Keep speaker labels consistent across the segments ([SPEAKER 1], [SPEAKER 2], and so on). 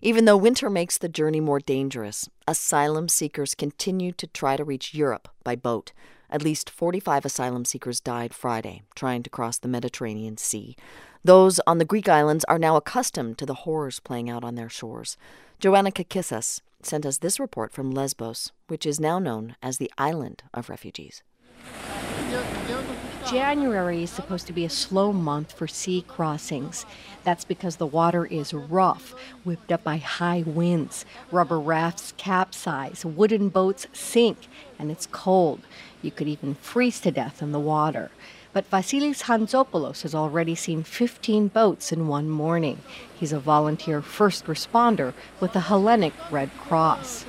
[SPEAKER 1] Even though winter makes the journey more dangerous, asylum seekers continue to try to reach Europe by boat. At least 45 asylum seekers died Friday trying to cross the Mediterranean Sea. Those on the Greek islands are now accustomed to the horrors playing out on their shores. Joanna Kakissas sent us this report from Lesbos, which is now known as the island of refugees.
[SPEAKER 2] January is supposed to be a slow month for sea crossings. That's because the water is rough, whipped up by high winds. Rubber rafts capsize, wooden boats sink, and it's cold. You could even freeze to death in the water. But Vasilis Hantzopoulos has already seen 15 boats in one morning. He's a volunteer first responder with the Hellenic Red Cross.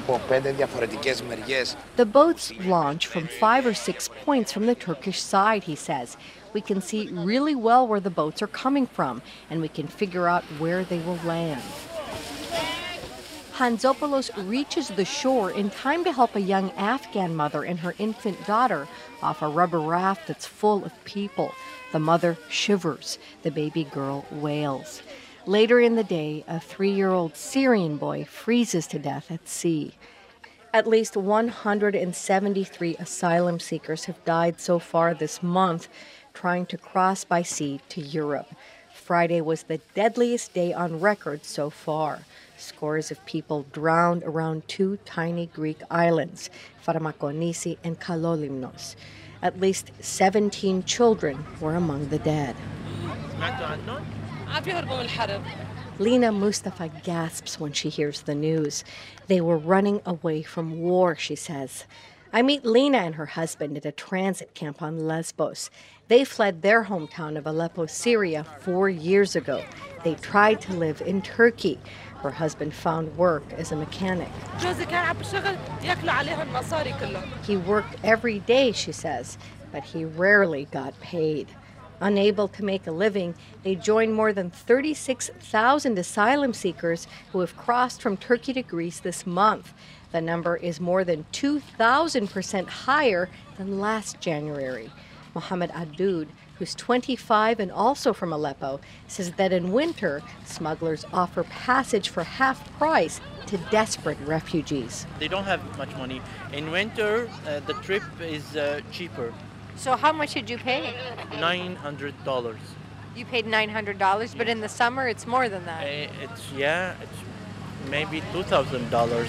[SPEAKER 2] The boats launch from 5 or 6 points from the Turkish side, he says. We can see really well where the boats are coming from, and we can figure out where they will land. Hantzopoulos reaches the shore in time to help a young Afghan mother and her infant daughter off a rubber raft that's full of people. The mother shivers. The baby girl wails. Later in the day, a 3-year-old Syrian boy freezes to death at sea. At least 173 asylum seekers have died so far this month trying to cross by sea to Europe. Friday was the deadliest day on record so far. Scores of people drowned around 2 tiny Greek islands, Farmakonisi and Kalolimnos. At least 17 children were among the dead. Lena Mustafa gasps when she hears the news. They were running away from war, she says. I meet Lena and her husband at a transit camp on Lesbos. They fled their hometown of Aleppo, Syria, 4 years ago. They tried to live in Turkey. Her husband found work as a mechanic. He worked every day, she says, but he rarely got paid. Unable to make a living, they joined more than 36,000 asylum seekers who have crossed from Turkey to Greece this month. The number is more than 2,000% higher than last January. Mohammed Adoud, who's 25 and also from Aleppo, says that in winter, smugglers offer passage for half price to desperate refugees.
[SPEAKER 3] They don't have much money. In winter, the trip is cheaper.
[SPEAKER 2] So how much did you pay?
[SPEAKER 3] $900.
[SPEAKER 2] You paid $900, but in the summer it's more than that.
[SPEAKER 3] It's maybe $2,000.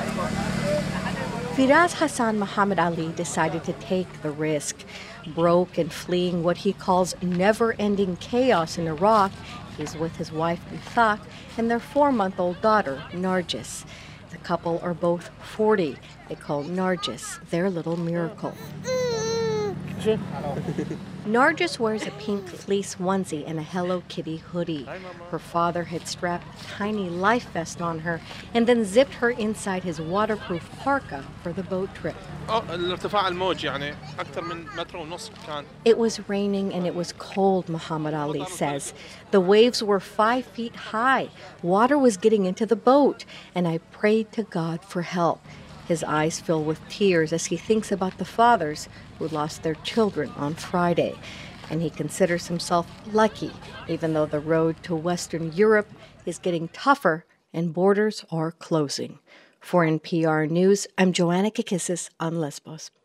[SPEAKER 2] Firaz Hassan Muhammad Ali decided to take the risk. Broke and fleeing what he calls never-ending chaos in Iraq, he's with his wife Mithaq and their 4-month-old daughter, Nargis. The couple are both 40. They call Nargis their little miracle. Nargis wears a pink fleece onesie and a Hello Kitty hoodie. Her father had strapped a tiny life vest on her and then zipped her inside his waterproof parka for the boat trip. It was raining and it was cold, Muhammad Ali says. The waves were 5 feet high. Water was getting into the boat, and I prayed to God for help. His eyes fill with tears as he thinks about the fathers who lost their children on Friday. And he considers himself lucky, even though the road to Western Europe is getting tougher and borders are closing. For NPR News, I'm Joanna Kakissas on Lesbos.